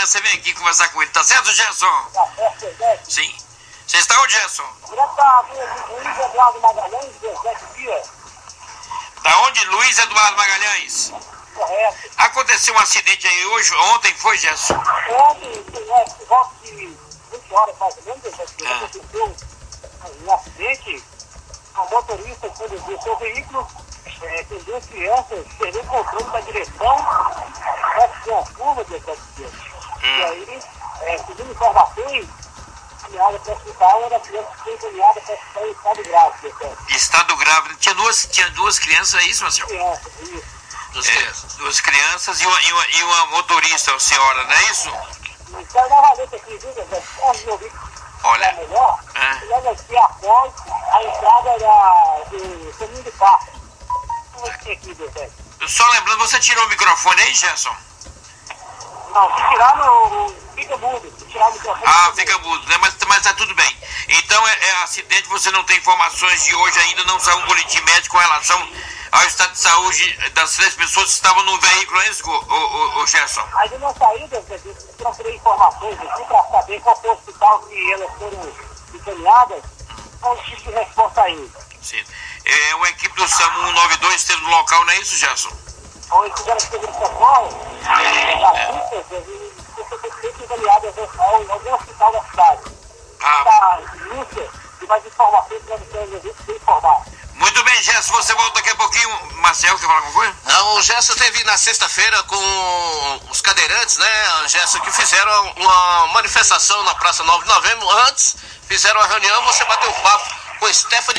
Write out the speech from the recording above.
amanhã você vem aqui conversar com ele, tá certo, Gerson? Tá certo, Sim. Você está onde, Gerson? direto da Luiz Eduardo Magalhães, 17 dias. Da onde? Luiz Eduardo Magalhães. Correto. Aconteceu um acidente aí hoje, ontem foi, Gerson? Ontem, por volta de 20 horas mais ou menos, aconteceu um acidente. A motorista conduziu seu veículo, com duas crianças, perdeu o controle da direção, perto de uma curva de acidente. E aí, segundo informações, encaminhada para o hospital, uma das crianças foi encaminhada para o hospital em estado grave. Estado grave. Tinha duas crianças, é isso, Marcelo? Crianças, isso. Duas crianças e uma motorista, senhora, não é isso? Então, novamente aqui, viu, Zé? Onde eu vi que Olha. é melhor, logo aqui após a entrada do caminho do parque. Como é que tem aqui, Zé? Só lembrando, você tirou o microfone aí, Gerson? Não, se tirar fica mudo. Se tirar o microfone... Ah, fica mudo, né? Mas tá tudo bem. Então, é acidente, você não tem informações de hoje ainda, não saiu um boletim médico com relação ao estado de saúde das 3 pessoas que estavam no veículo, é isso, o Gerson? Ainda não saiu, Zé, eu procurei informações aqui para saber qual foi o hospital que elas foram encaminhadas, qual o tipo de resposta ainda. Sim. Uma equipe do SAMU 192 esteve no local, não é isso, Gerson? Ou eles fizeram segundo socorro, das pistas, e foi encaminhadas ao algum hospital da cidade. Da Lúcia, e mais informações para você informar. Muito bem, Gerson, você volta daqui a pouquinho. Marcelo, quer falar alguma coisa? Não, o Gerson teve na sexta-feira com os cadeirantes, né, Gerson, que fizeram uma manifestação na Praça 9 de Novembro. Antes, fizeram uma reunião, você bateu um papo com Stephanie